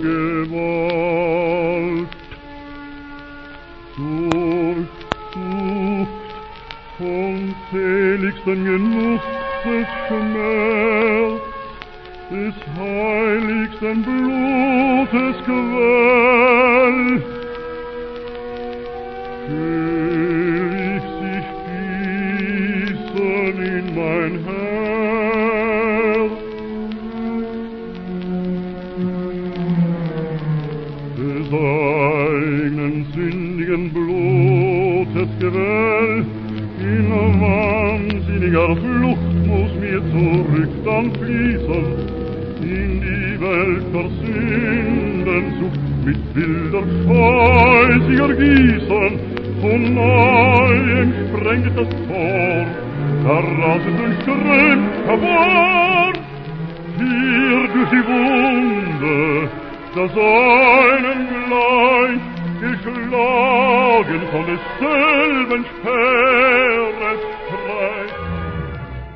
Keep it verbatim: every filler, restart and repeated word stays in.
Gewalt. Durchsucht vom seligsten Genuss des Schmerz, des heiligsten Blutes Quell, fühl ich sich gießen in mein Herz. Des eigenen sündigen Blutes Quell, in wahnsinniger Flucht muss mir zurück dann fließen, in die Welt der Sündensucht, mit wilder, scheußiger Gießen, von neuem sprengt das Tor, da rasend und strömt hervor, hier durch die Wunde, der Säulen gleich, geschlagen von desselben Speeres Streich.